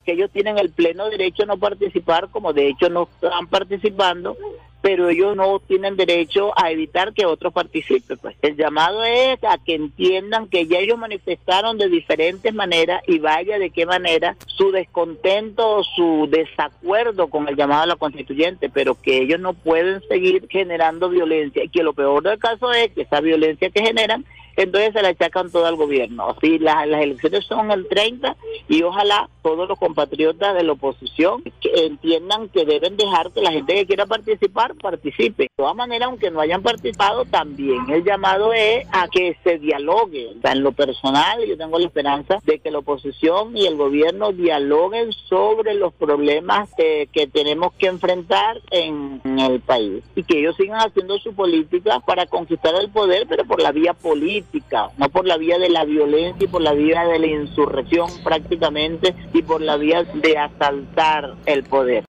que ellos tienen el pleno derecho a no participar, como de hecho no están participando, pero ellos no tienen derecho a evitar que otros participen. Pues el llamado es a que entiendan que ya ellos manifestaron de diferentes maneras, y vaya de qué manera, su descontento, su desacuerdo con el llamado a la constituyente, pero que ellos no pueden seguir generando violencia, y que lo peor del caso es que esa violencia que generan, entonces se la achacan todo al gobierno. Así las elecciones son el 30, y ojalá todos los compatriotas de la oposición que entiendan que deben dejar que la gente que quiera participar, participe. De todas maneras, aunque no hayan participado, también el llamado es a que se dialogue. O sea, en lo personal, yo tengo la esperanza de que la oposición y el gobierno dialoguen sobre los problemas que tenemos que enfrentar en el país, y que ellos sigan haciendo su política para conquistar el poder, pero por la vía política, no por la vía de la violencia y por la vía de la insurrección prácticamente, y por la vía de asaltar el poder.